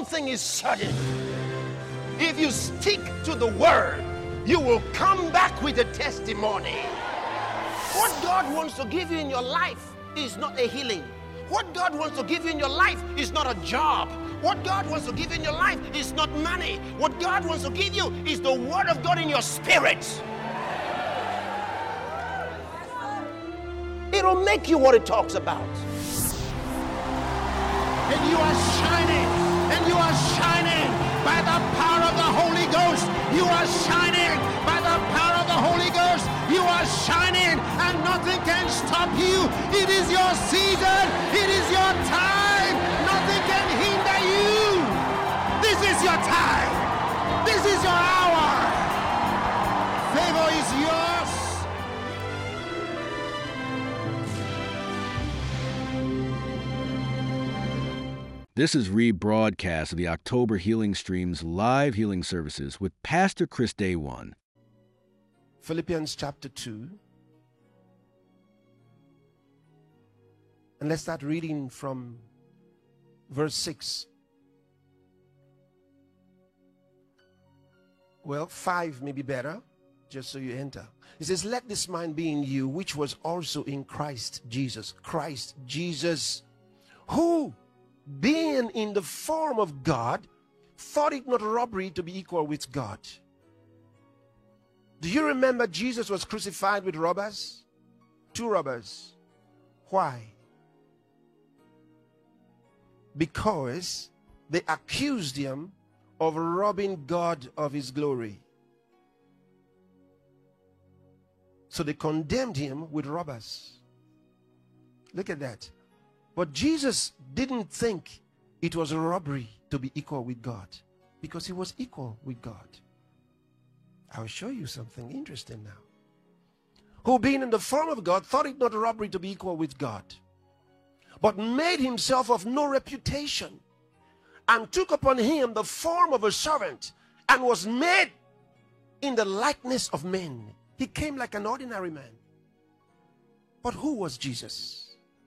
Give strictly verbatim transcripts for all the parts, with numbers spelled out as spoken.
thing is certain. If you stick to the word, you will come back with a testimony. What God wants to give you in your life is not a healing. What God wants to give you in your life is not a job. What God wants to give you in your life is not money. What God wants to give you is the word of God in your spirit. It'll make you what it talks about. And you are shining, and you are shining by the power of the Holy Ghost. You are shining by the power of the Holy Ghost. You are shining, and nothing can stop you. It is your season. It is your time. Nothing can hinder you. This is your time. This is your hour. Favor is yours. This is rebroadcast of the October Healing Streams live healing services with Pastor Chris Day One. Philippians chapter two. And let's start reading from verse six. Well, five may be better, just so you enter. It says, let this mind be in you, which was also in Christ Jesus. Christ Jesus, who, being in the form of God, thought it not robbery to be equal with God. Do you remember Jesus was crucified with robbers? Two robbers. Why? Because they accused him of robbing God of his glory. So they condemned him with robbers. Look at that. But Jesus didn't think it was a robbery to be equal with God, because he was equal with God. I'll show you something interesting now. Who, being in the form of God, thought it not a robbery to be equal with God, but made himself of no reputation, and took upon him the form of a servant, and was made in the likeness of men. He came like an ordinary man. But who was Jesus?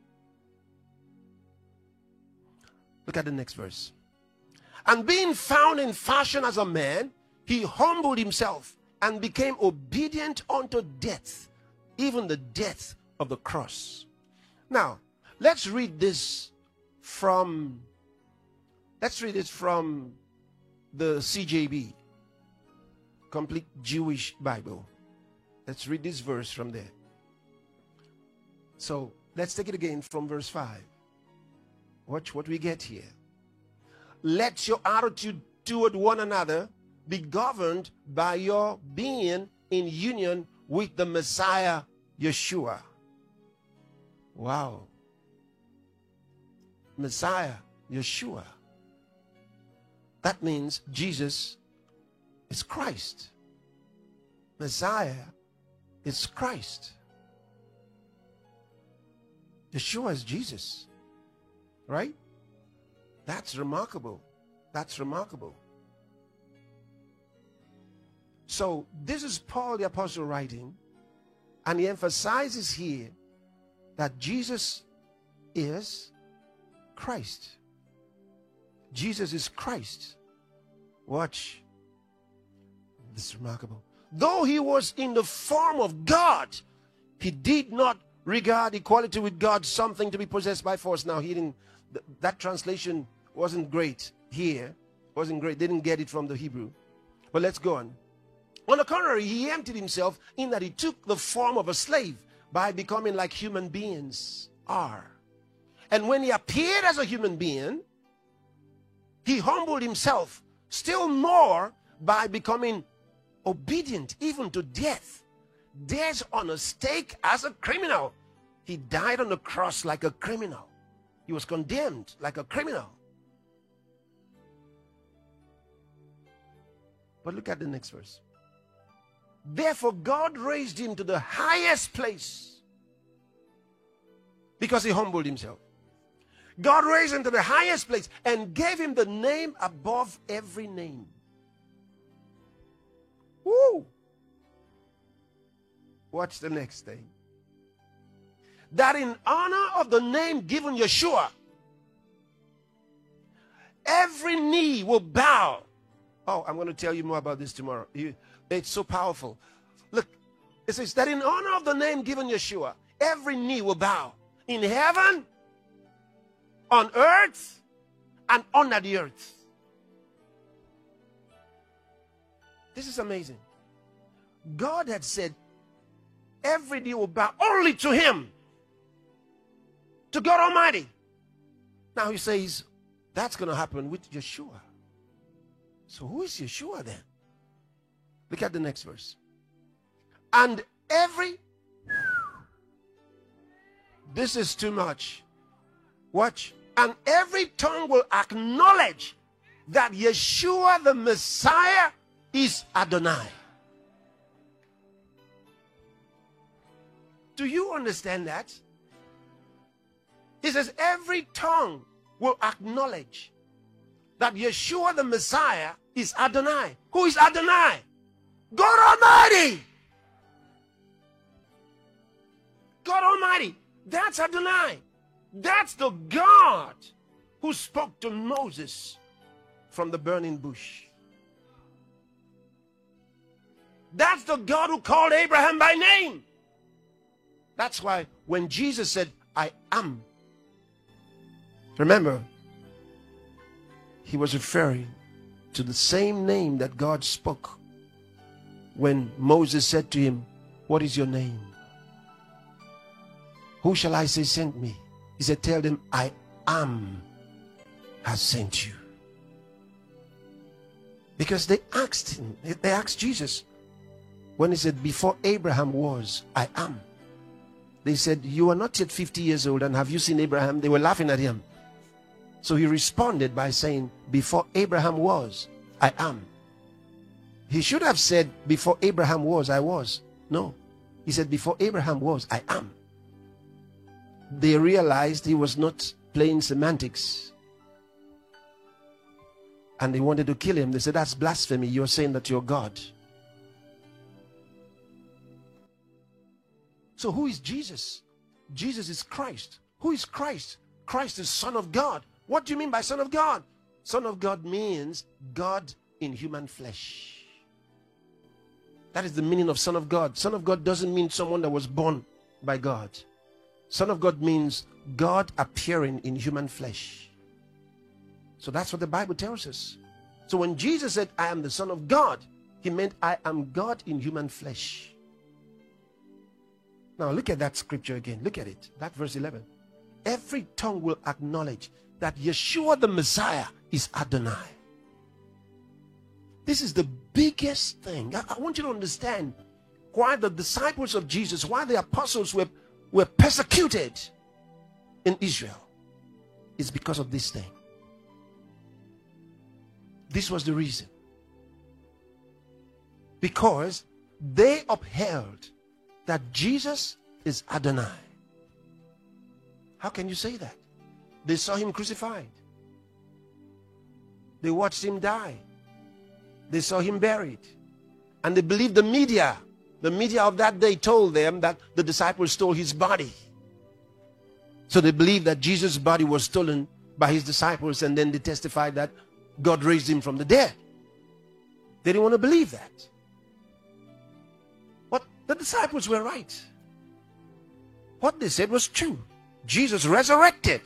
Look at the next verse. And being found in fashion as a man, he humbled himself and became obedient unto death, even the death of the cross. Now, let's read this from, let's read it from the C J B, Complete Jewish Bible. Let's read this verse from there. So, let's take it again from verse five. Watch what we get here. Let your attitude toward one another be governed by your being in union with the Messiah, Yeshua. Wow. Messiah, Yeshua. That means Jesus is Christ. Messiah is Christ. Yeshua is Jesus. Right? That's remarkable. That's remarkable. So this is Paul the Apostle writing, and he emphasizes here that Jesus is Christ. Jesus is Christ. Watch. This is remarkable. Though he was in the form of God, he did not regard equality with God something to be possessed by force. Now, he didn't. That translation wasn't great here. Wasn't great. They didn't get it from the Hebrew. But let's go on. On the contrary, he emptied himself in that he took the form of a slave by becoming like human beings are. And when he appeared as a human being, he humbled himself still more by becoming obedient even to death. Death on a stake as a criminal. He died on the cross like a criminal. He was condemned like a criminal. But look at the next verse. Therefore, God raised him to the highest place because he humbled himself. God raised him to the highest place and gave him the name above every name. Woo! Watch the next thing. That in honor of the name given Yeshua, every knee knee will bow. Oh, I'm going to tell you more about this tomorrow. It's so powerful. Look, it says that in honor of the name given Yeshua, every knee will bow in heaven, on earth, and under the earth. This is amazing. God had said every knee will bow only to him, to God Almighty. Now he says that's going to happen with Yeshua. So who is Yeshua then? Look at the next verse. And every, this is too much. Watch. And every tongue will acknowledge that Yeshua the Messiah is Adonai. Do you understand that? He says every tongue will acknowledge that Yeshua the Messiah is Adonai. Who is Adonai? God Almighty. God Almighty. That's Adonai. That's the God who spoke to Moses from the burning bush. That's the God who called Abraham by name. That's why when Jesus said, I am, remember, he was referring to the same name that God spoke when Moses said to him, what is your name? Who shall I say sent me? He said, tell them, I am has sent you. Because they asked him, they asked Jesus, when he said, before Abraham was, I am. They said, you are not yet fifty years old, and have you seen Abraham? They were laughing at him. So he responded by saying, before Abraham was, I am. He should have said, before Abraham was, I was. No. He said, before Abraham was, I am. They realized he was not playing semantics. And they wanted to kill him. They said, that's blasphemy. You're saying that you're God. So who is Jesus? Jesus is Christ. Who is Christ? Christ is Son of God. What do you mean by Son of God? Son of God means God in human flesh. That is the meaning of Son of God. Son of God doesn't mean someone that was born by God. Son of God means God appearing in human flesh. So that's what the Bible tells us. So when Jesus said, I am the Son of God, he meant I am God in human flesh. Now look at that scripture again. Look at it. That verse eleven. Every tongue will acknowledge that Yeshua the Messiah is Adonai. This is the biggest thing. I, I want you to understand why the disciples of Jesus, why the apostles were, were persecuted in Israel. It's because of this thing. This was the reason. Because they upheld that Jesus is Adonai. How can you say that? They saw him crucified. They watched him die. They saw him buried. And they believed the media. The media of that day told them that the disciples stole his body. So they believed that Jesus' body was stolen by his disciples, and then they testified that God raised him from the dead. They didn't want to believe that. But the disciples were right. What they said was true. Jesus resurrected.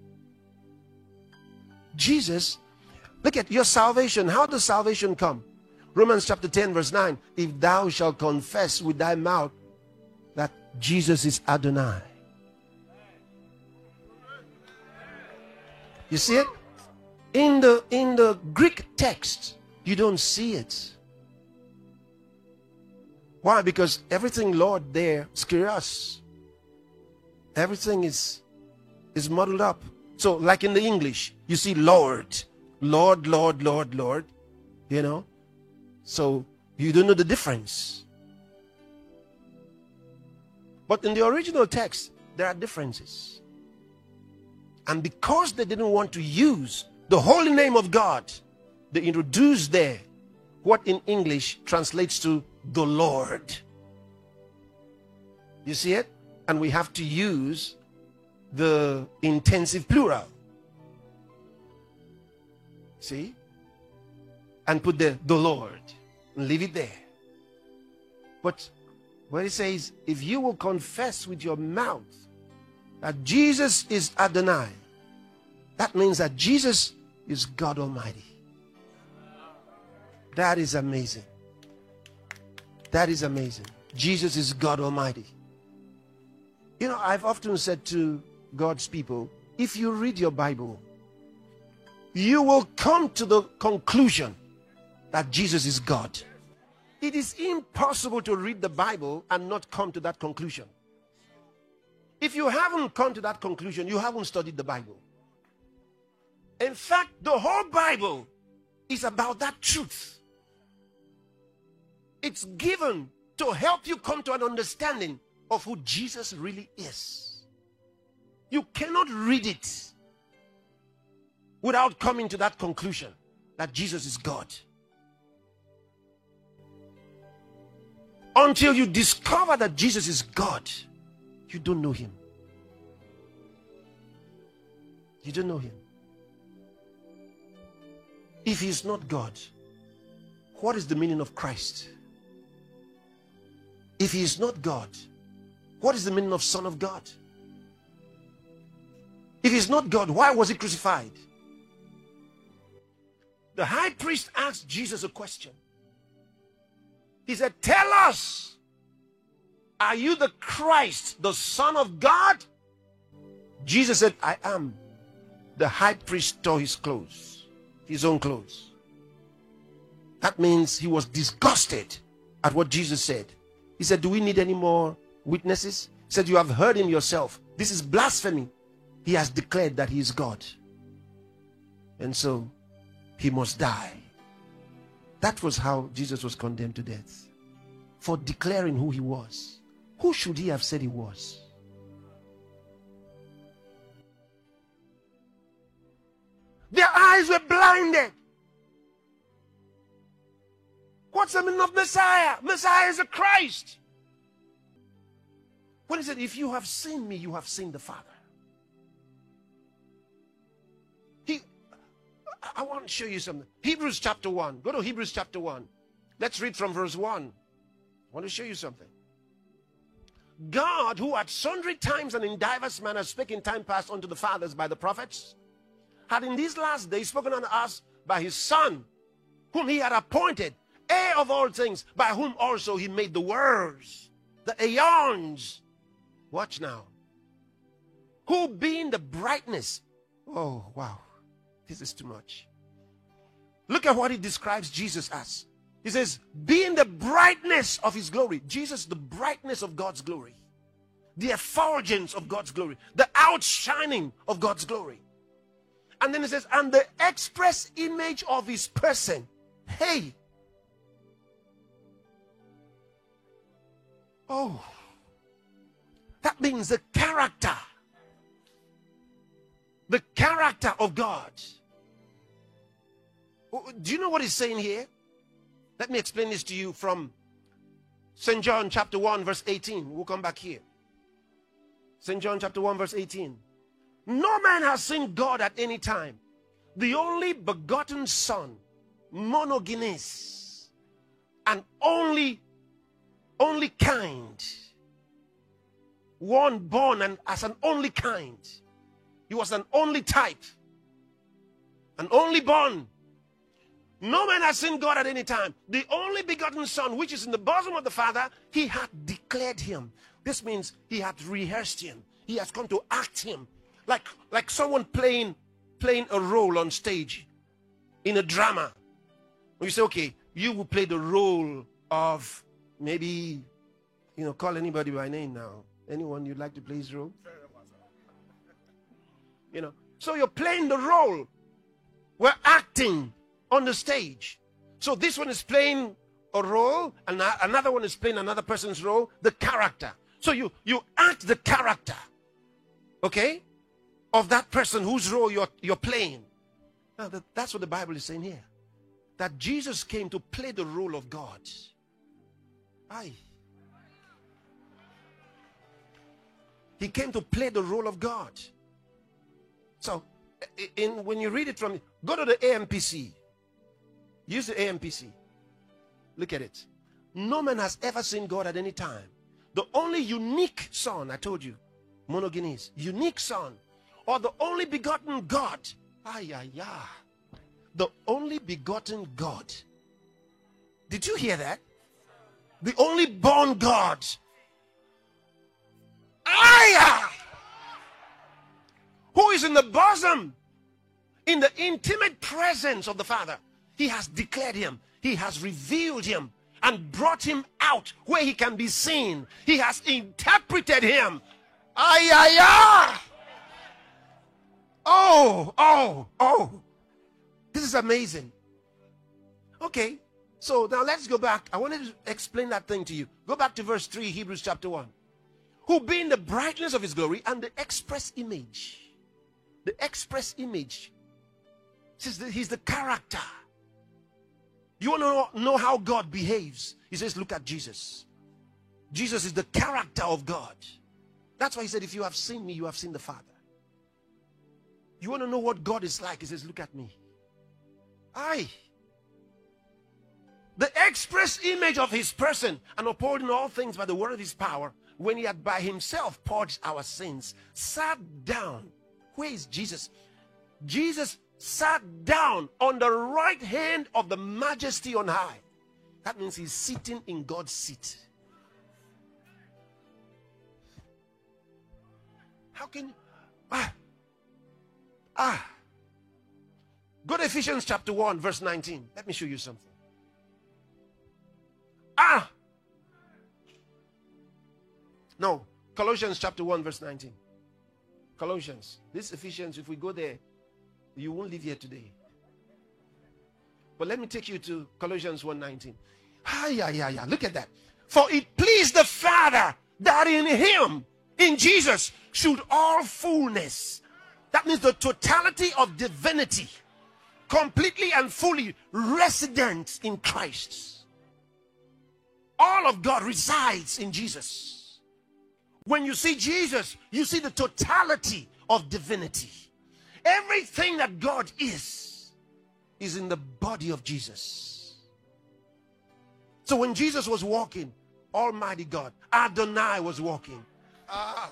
Jesus, look at your salvation. How does salvation come? Romans chapter ten verse nine. If thou shalt confess with thy mouth that Jesus is Adonai. You see it? In the, in the Greek text, you don't see it. Why? Because everything, Lord, there is kyrios. Everything is, is muddled up. So like in the English, you see Lord. Lord, Lord, Lord, Lord. You know? So you don't know the difference. But in the original text, there are differences. And because they didn't want to use the holy name of God, they introduced there what in English translates to the Lord. You see it? And we have to use the intensive plural. See? and put the, the Lord and leave it there. But when it says, if you will confess with your mouth that Jesus is Adonai, that means that Jesus is God Almighty. That is amazing. That is amazing. Jesus is God Almighty. You know, I've often said to God's people, if you read your Bible, you will come to the conclusion that Jesus is God. It is impossible to read the Bible and not come to that conclusion. If you haven't come to that conclusion, you haven't studied the Bible. In fact, the whole Bible is about that truth. It's given to help you come to an understanding of who Jesus really is. You cannot read it without coming to that conclusion that Jesus is God. Until you discover that Jesus is God, you don't know him. You don't know him. If he is not God, what is the meaning of Christ? If he is not God, what is the meaning of Son of God? If he is not God, why was he crucified? The high priest asked Jesus a question. He said, tell us, are you the Christ, the Son of God? Jesus said, I am. The high priest tore his clothes, his own clothes. That means he was disgusted at what Jesus said. He said, do we need any more witnesses? He said, you have heard him yourself. This is blasphemy. He has declared that he is God. And so he must die. That was how Jesus was condemned to death. For declaring who he was. Who should he have said he was? Their eyes were blinded. What's the meaning of Messiah? Messiah is a Christ. When he said, if you have seen me, you have seen the Father. He, I want to show you something. Hebrews chapter one. Go to Hebrews chapter one. Let's read from verse one. I want to show you something. God, who at sundry times and in divers manners spake in time past unto the fathers by the prophets, had in these last days spoken unto us by his Son, whom he had appointed, heir of all things, by whom also he made the worlds, the aeons. Watch now. Who being the brightness. Oh, wow. This is too much. Look at what he describes Jesus as. He says, being the brightness of his glory. Jesus, the brightness of God's glory. The effulgence of God's glory. The outshining of God's glory. And then he says, and the express image of his person. Hey. Oh. That means the character. The character of God. Do you know what he's saying here? Let me explain this to you from Saint John chapter one verse eighteen. We'll come back here. Saint John chapter one verse eighteen. No man has seen God at any time. The only begotten Son, monogenes, and only, only kind. One born and as an only kind. He was an only type. An only born. No man has seen God at any time. The only begotten Son, which is in the bosom of the Father, he had declared him. This means he had rehearsed him. He has come to act him. Like, like someone playing, playing a role on stage in a drama. You say, okay, you will play the role of maybe, you know, call anybody by name now. Anyone you'd like to play his role? You know, so you're playing the role. We're acting on the stage. So this one is playing a role, and another one is playing another person's role, the character. So you, you act the character, okay, of that person whose role you're, you're playing. Now that, that's what the Bible is saying here. That Jesus came to play the role of God. Aye. He came to play the role of God. So in, when you read it from, go to the A M P C. Use the A M P C. Look at it. No man has ever seen God at any time. The only unique son, I told you, monogenes, unique son, or the only begotten God. Ay, ay, ay. The only begotten God. Did you hear that? The only born God. Ay, ay. Who is in the bosom, in the intimate presence of the Father. He has declared him. He has revealed him and brought him out where he can be seen. He has interpreted him. Ay, ay, ay. Oh, oh, oh. This is amazing. Okay, so now let's go back. I wanted to explain that thing to you. Go back to verse three, Hebrews chapter one. Who being the brightness of his glory and the express image. The express image. Says that he's the character. You want to know, know how God behaves? He says, look at Jesus. Jesus is the character of God. That's why he said, if you have seen me, you have seen the Father. You want to know what God is like? He says, look at me. Aye. The express image of his person, and upholding all things by the word of his power, when he had by himself purged our sins, sat down. Where is Jesus? Jesus sat down on the right hand of the majesty on high. That means he's sitting in God's seat. How can you? Ah. Ah. Go to Ephesians chapter one, verse nineteen. Let me show you something. Ah. No. Colossians chapter one, verse nineteen. Colossians. This Ephesians, if we go there, you won't leave here today. But let me take you to Colossians one nineteen. Ah, yeah, yeah, yeah. Look at that. For it pleased the Father that in him, in Jesus, should all fullness. That means the totality of divinity, completely and fully resident in Christ. All of God resides in Jesus. When you see Jesus, you see the totality of divinity. Everything that God is, is in the body of Jesus. So when Jesus was walking, Almighty God, Adonai was walking. Ah.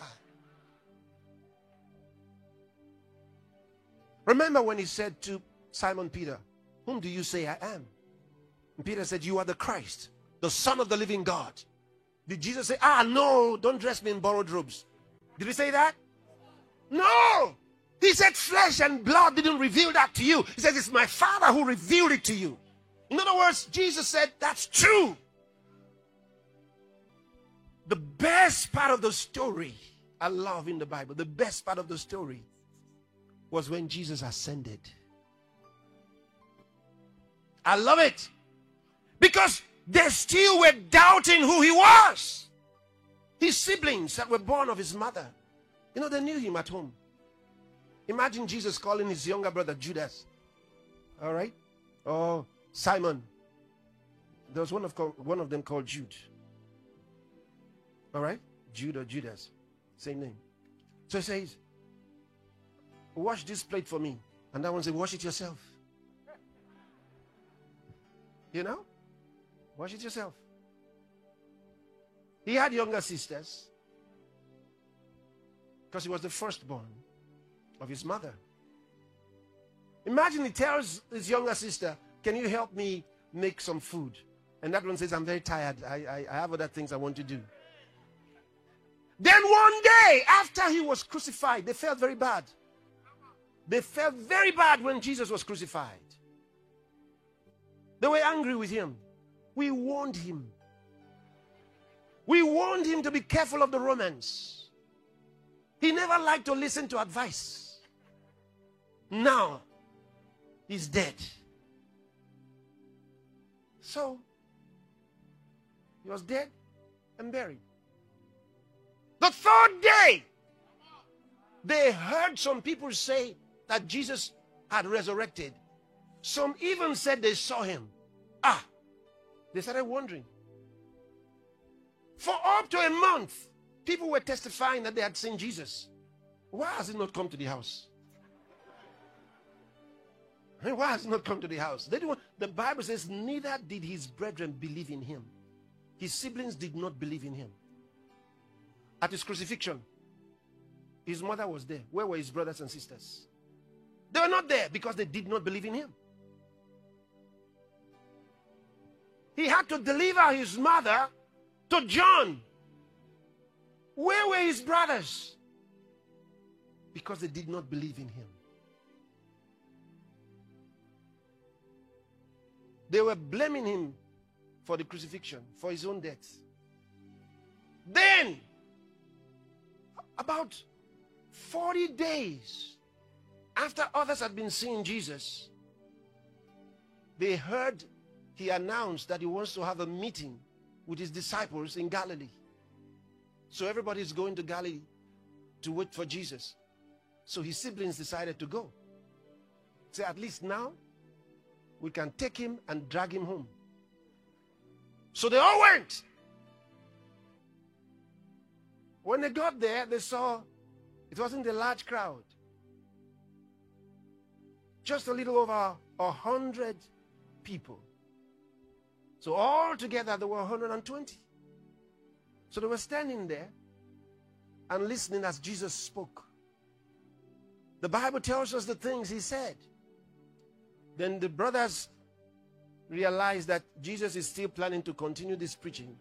Remember when he said to Simon Peter, whom do you say I am? And Peter said, you are the Christ, the Son of the living God. Did Jesus say, ah, no, don't dress me in borrowed robes? Did he say that? No. He said flesh and blood didn't reveal that to you. He says it's my Father who revealed it to you. In other words, Jesus said that's true. The best part of the story I love in the Bible, the best part of the story was when Jesus ascended. I love it. Because they still were doubting who he was. His siblings that were born of his mother, you know, they knew him at home. Imagine Jesus calling his younger brother Judas. All right? Oh, Simon. There was one of, one of them called Jude. All right? Jude or Judas. Same name. So he says, wash this plate for me. And that one said, wash it yourself. You know? Wash it yourself. He had younger sisters because he was the firstborn of his mother. Imagine he tells his younger sister, can you help me make some food? And that one says, I'm very tired. I, I, I have other things I want to do. Then one day, after he was crucified, they felt very bad. They felt very bad when Jesus was crucified. They were angry with him. We warned him. We warned him to be careful of the Romans. He never liked to listen to advice. Now, he's dead. So, he was dead and buried. The third day, they heard some people say that Jesus had resurrected. Some even said they saw him. Ah, they started wondering. For up to a month, people were testifying that they had seen Jesus. Why has he not come to the house? And why has he not come to the house? They didn't want, the Bible says, neither did his brethren believe in him. His siblings did not believe in him. At his crucifixion, his mother was there. Where were his brothers and sisters? They were not there because they did not believe in him. He had to deliver his mother to John. Where were his brothers? Because they did not believe in him. They were blaming him for the crucifixion, for his own death. Then, about forty days after others had been seeing Jesus, they heard he announced that he wants to have a meeting with his disciples in Galilee. So everybody is going to Galilee to wait for Jesus. So his siblings decided to go. Say, at least now we can take him and drag him home. So they all went. When they got there, they saw it wasn't a large crowd. Just a little over a hundred people. So all together there were one hundred twenty. So they were standing there and listening as Jesus spoke. The Bible tells us the things he said. Then the brothers realized that Jesus is still planning to continue this preaching.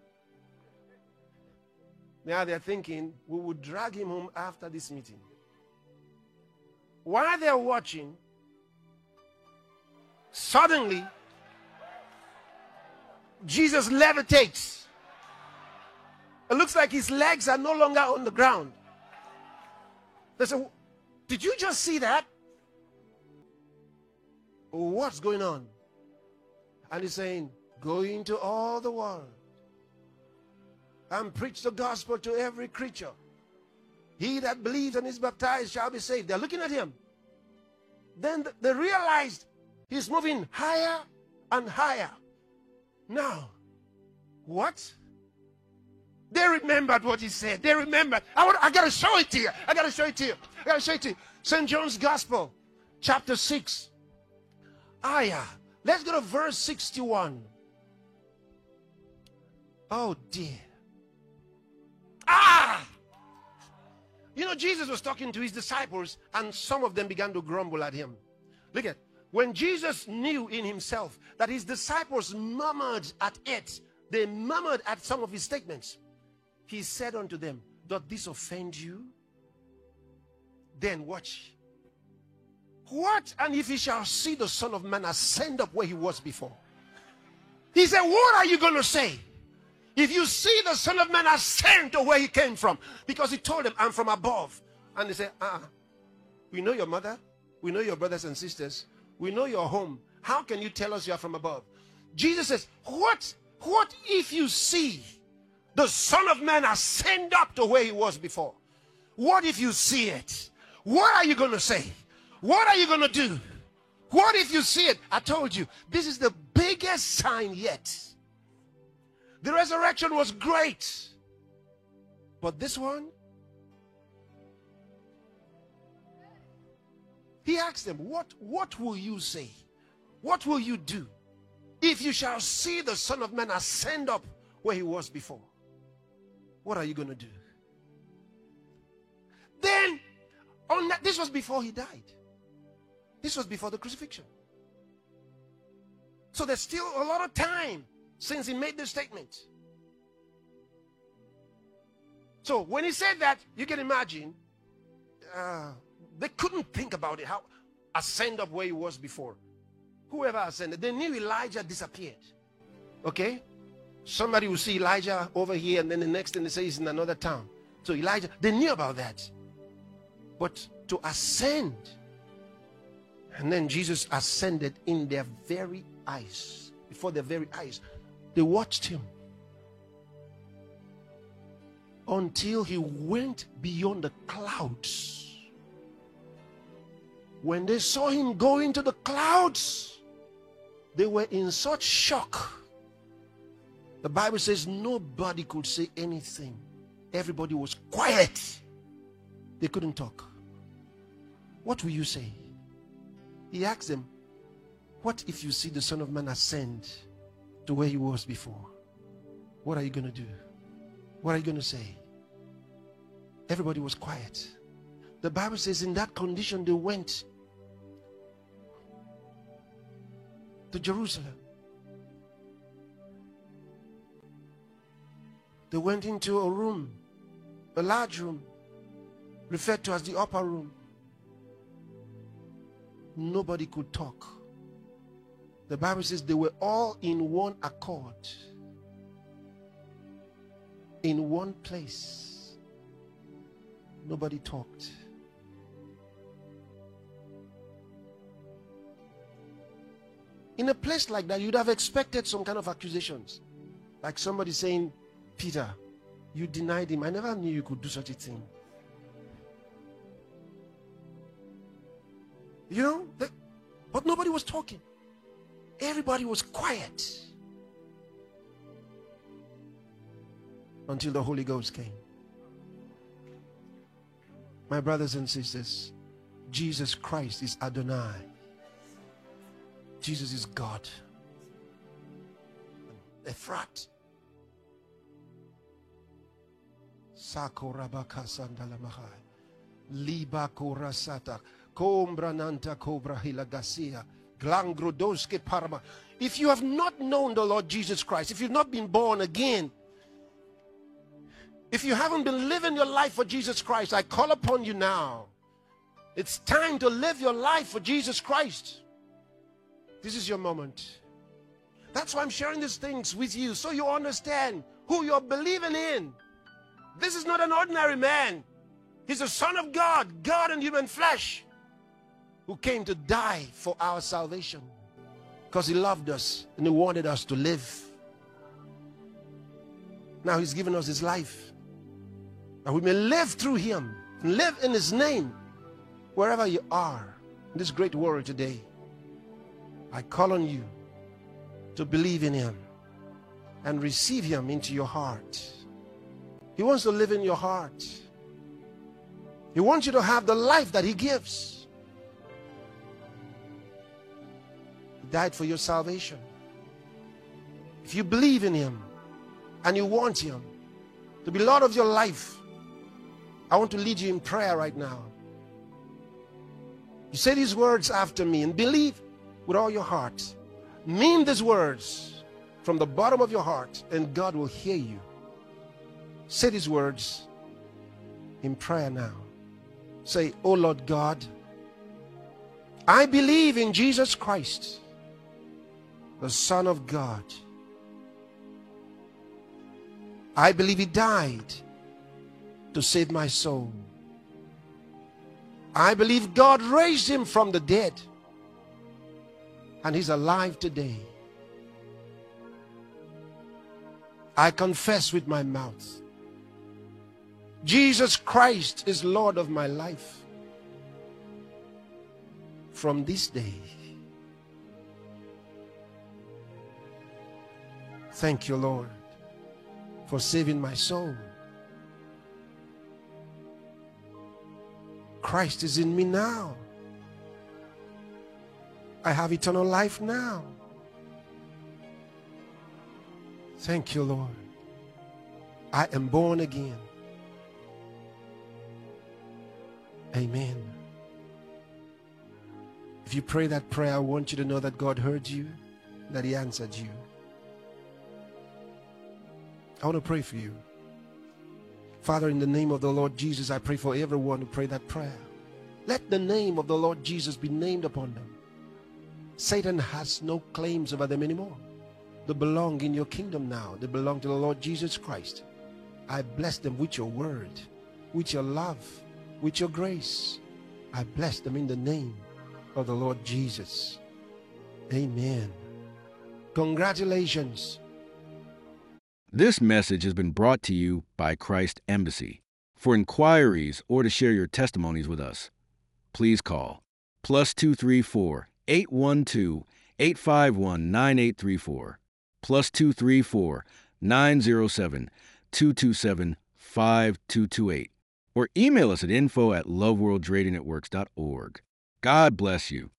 Now they're thinking, we would drag him home after this meeting. While they're watching, suddenly, Jesus levitates. It looks like his legs are no longer on the ground. They say, did you just see that? What's going on? And he's saying, go into all the world and preach the gospel to every creature. He that believes and is baptized shall be saved. They're looking at him. Then they realized he's moving higher and higher. Now, what? They remembered what he said. They remembered. I, want, I got to show it to you. I got to show it to you. I got to show it to you. Saint John's Gospel, chapter six. Ah, yeah. Let's go to verse sixty-one. Oh, dear. Ah! You know, Jesus was talking to his disciples, and some of them began to grumble at him. Look at, when Jesus knew in himself that his disciples murmured at it, they murmured at some of his statements, he said unto them, doth this offend you? Then watch. What? And if he shall see the Son of Man ascend up where he was before. He said, what are you going to say? If you see the Son of Man ascend to where he came from. Because he told them, I'm from above. And they said, ah, we know your mother. We know your brothers and sisters. We know your home. How can you tell us you are from above? Jesus says, what, what if you see the Son of Man ascend up to where he was before? What if you see it? What are you going to say? What are you going to do? What if you see it? I told you, this is the biggest sign yet. The resurrection was great. But this one, he asked them, what, what will you say? What will you do if you shall see the Son of Man ascend up where he was before? What are you going to do? Then, on that, this was before he died. This was before the crucifixion. So there's still a lot of time since he made this statement. So when he said that, you can imagine, uh, they couldn't think about it, how ascend up where he was before. Whoever ascended, they knew Elijah disappeared. Okay? Somebody will see Elijah over here, and then the next thing they say he's in another town. So Elijah, they knew about that. But to ascend, and then Jesus ascended in their very eyes, before their very eyes. They watched him until he went beyond the clouds. When they saw him go into the clouds, they were in such shock. The Bible says nobody could say anything. Everybody was quiet. They couldn't talk. What will you say? He asked them, What if you see the Son of Man ascend to where he was before? What are you going to do? What are you going to say? Everybody was quiet. The Bible says in that condition they went to Jerusalem. They went into a room, a large room, referred to as the upper room. Nobody could talk. The Bible says they were all in one accord, in one place. Nobody talked. In a place like that, you'd have expected some kind of accusations. Like somebody saying, Peter, you denied him. I never knew you could do such a thing. You know, the, but nobody was talking. Everybody was quiet until the Holy Ghost came. My brothers and sisters, Jesus Christ is Adonai. Jesus is God. Ephrat. Sakorabaka sandalamahai. Liba korasata. Kombrananta cobra hilagasia. Glangrodonske parma. If you have not known the Lord Jesus Christ, if you've not been born again, if you haven't been living your life for Jesus Christ, I call upon you now. It's time to live your life for Jesus Christ. This is your moment. That's why I'm sharing these things with you, so you understand who you're believing in. This is not an ordinary man. He's the Son of God, God in human flesh, who came to die for our salvation because he loved us and he wanted us to live. Now he's given us his life, and we may live through him, live in his name, wherever you are in this great world today. I call on you to believe in him and receive him into your heart. He wants to live in your heart. He wants you to have the life that he gives. He died for your salvation. If you believe in him and you want him to be Lord of your life, I want to lead you in prayer right now. You say these words after me and believe with all your heart. Mean these words from the bottom of your heart, and God will hear you. Say these words in prayer now. Say, "Oh Lord God, I believe in Jesus Christ, the Son of God. I believe he died to save my soul. I believe God raised him from the dead, and he's alive today. I confess with my mouth, Jesus Christ is Lord of my life. From this day, thank you, Lord, for saving my soul. Christ is in me now. I have eternal life now. Thank you, Lord. I am born again. Amen." If you pray that prayer, I want you to know that God heard you, that he answered you. I want to pray for you. Father, in the name of the Lord Jesus, I pray for everyone who prayed that prayer. Let the name of the Lord Jesus be named upon them. Satan has no claims over them anymore. They belong in your kingdom now. They belong to the Lord Jesus Christ. I bless them with your word, with your love, with your grace. I bless them in the name of the Lord Jesus. Amen. Congratulations. This message has been brought to you by Christ Embassy. For inquiries or to share your testimonies with us, please call plus two three four, eight one two, eight five one, nine eight three four, plus two three four, nine zero seven, two two seven, five two two eight, or email us at info at loveworldradionetworks dot org. God bless you.